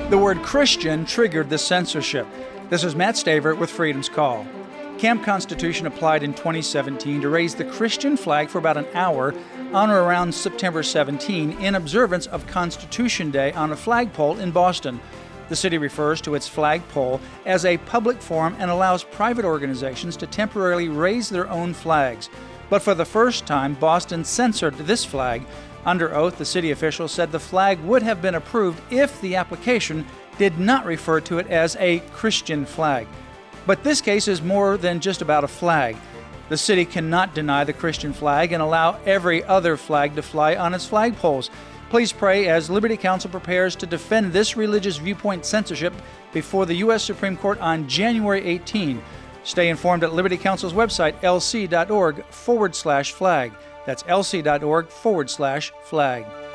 The word Christian triggered the censorship. This is Matt Staver with Freedom's Call. Camp Constitution applied in 2017 to raise the Christian flag for about an hour on or around September 17 in observance of Constitution Day on a flagpole in Boston. The city refers to its flagpole as a public forum and allows private organizations to temporarily raise their own flags. But for the first time, Boston censored this flag. Under oath, the city official said the flag would have been approved if the application did not refer to it as a Christian flag. But this case is more than just about a flag. The city cannot deny the Christian flag and allow every other flag to fly on its flagpoles. Please pray as Liberty Counsel prepares to defend this religious viewpoint censorship before the U.S. Supreme Court on January 18. Stay informed at Liberty Counsel's website, lc.org/flag. That's lc.org/flag.